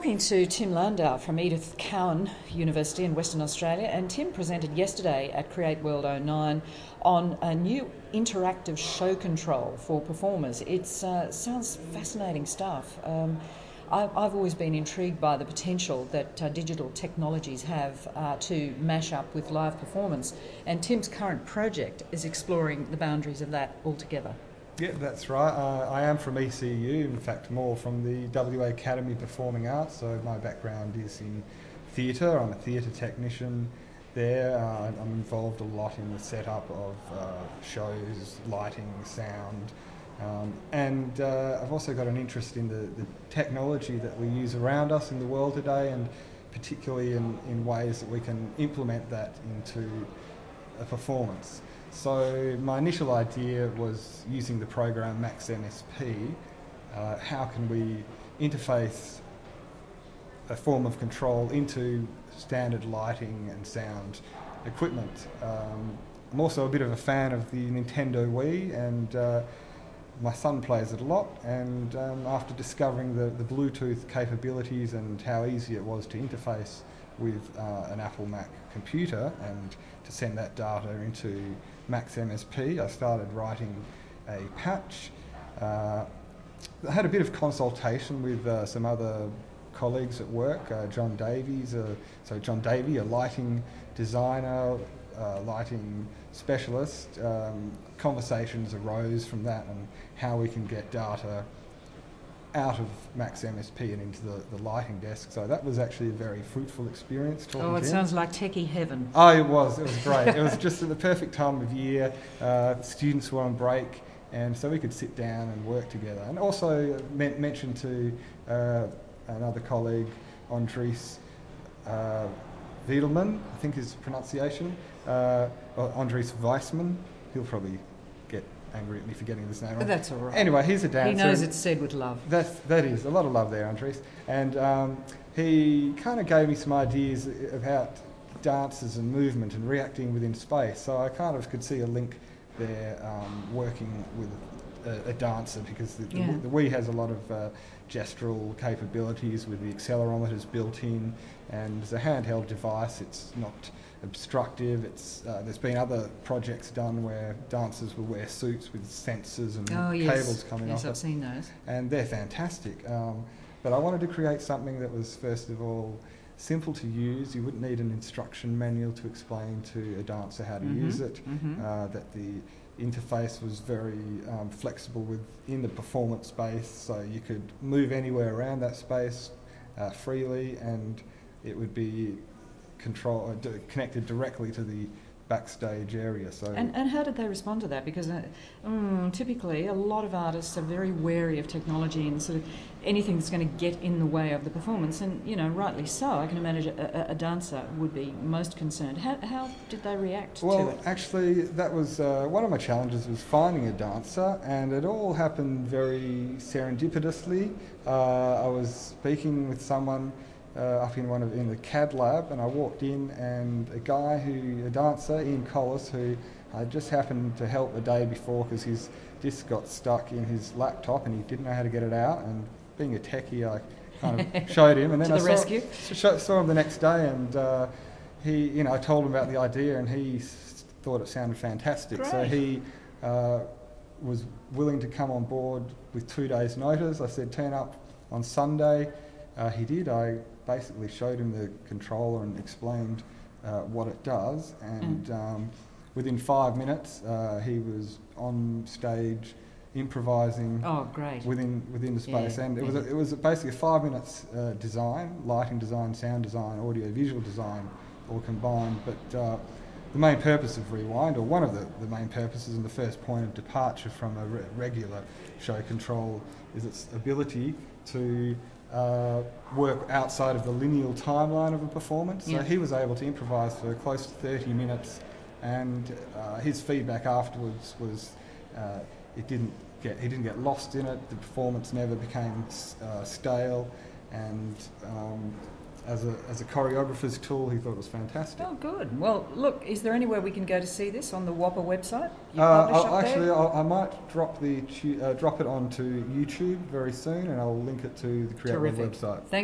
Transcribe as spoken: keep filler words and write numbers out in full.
Talking to Tim Landau from Edith Cowan University in Western Australia, and Tim presented yesterday at Create World oh nine on a new interactive show control for performers. It uh, sounds fascinating stuff. Um, I, I've always been intrigued by the potential that uh, digital technologies have uh, to mash up with live performance, and Tim's current project is exploring the boundaries of that altogether. Yeah, that's right. Uh, I am from E C U, in fact more from the W A Academy of Performing Arts, so my background is in theatre. I'm a theatre technician there. Uh, I'm involved a lot in the setup of uh, shows, lighting, sound, um, and uh, I've also got an interest in the, the technology that we use around us in the world today, and particularly in, in ways that we can implement that into a performance. So my initial idea was using the program Max M S P. Uh, how can we interface a form of control into standard lighting and sound equipment? Um, I'm also a bit of a fan of the Nintendo Wii, and uh, my son plays it a lot, and um, after discovering the, the Bluetooth capabilities and how easy it was to interface with uh, an Apple Mac computer and to send that data into Max M S P, I started writing a patch. Uh, I had a bit of consultation with uh, some other colleagues at work, uh, John Davies, uh, so John Davey, a lighting designer, uh, lighting specialist. Um, conversations arose from that and how we can get data out of Max M S P and into the, the lighting desk. So that was actually a very fruitful experience talking Oh, it to him. sounds like techie heaven. Oh, it was. It was great. It was just at the perfect time of year. Uh, students were on break, and so we could sit down and work together. And also men- mentioned to uh, another colleague, Andries uh, Wiedelman, I think is pronunciation, uh, or Andries Weissman. He'll probably get angry at me for getting this name wrong. But that's all right. Anyway, he's a dancer. He knows it's said with love. That's, that is, a lot of love there, Andres. And um, he kind of gave me some ideas about dances and movement and reacting within space. So I kind of could see a link there um, working with a, a dancer, because the, Yeah. the, the Wii has a lot of uh, gestural capabilities with the accelerometers built in, and as a handheld device it's not obstructive. It's uh, there's been other projects done where dancers will wear suits with sensors and Oh, yes. cables coming yes, off I've it, seen those. and they're fantastic. Um, but I wanted to create something that was, first of all, simple to use. You wouldn't need an instruction manual to explain to a dancer how to Mm-hmm. use it. Mm-hmm. Uh, that the interface was very um, flexible within the performance space, so you could move anywhere around that space uh, freely, and it would be control uh, d- connected directly to the backstage area. So And, and how did they respond to that? Because uh, mm, typically a lot of artists are very wary of technology and sort of anything that's going to get in the way of the performance, and you know, rightly so. I can imagine a, a, a dancer would be most concerned. How, how did they react well, to it? actually, that was uh, one of my challenges, was finding a dancer, and it all happened very serendipitously. Uh, I was speaking with someone Uh, up in one of in the C A D lab, and I walked in, and a guy who, a dancer, Ian Collis, who I just happened to help the day before because his disc got stuck in his laptop and he didn't know how to get it out. And being a techie, I kind of showed him, and then To I the saw, rescue. saw, saw him the next day, and uh, he, you know, I told him about the idea, and he s- thought it sounded fantastic. Great. So he uh, was willing to come on board with two days' notice. I said, turn up on Sunday. Uh, he did. I basically showed him the controller and explained uh, what it does, and Mm. um, within five minutes uh, he was on stage improvising Oh, great. within within the space. Yeah, And it was yeah. a, it was a basically a five minutes uh, design, lighting design, sound design, audio visual design, all combined. But uh, the main purpose of Rewind, or one of the, the main purposes and the first point of departure from a re- regular show control, is its ability to uh, work outside of the linear timeline of a performance. So Yeah. he was able to improvise for close to thirty minutes, and uh, his feedback afterwards was uh, it didn't get he didn't get lost in it. The performance never became uh, stale, and um, as a as a choreographer's tool, he thought it was fantastic. Oh, good. Well, look, is there anywhere we can go to see this on the WAPA website? You Uh, publish I'll, up actually, there? I'll, I might drop the tu- uh, drop it onto YouTube very soon, and I'll link it to the Create Web Terrific. website. Thank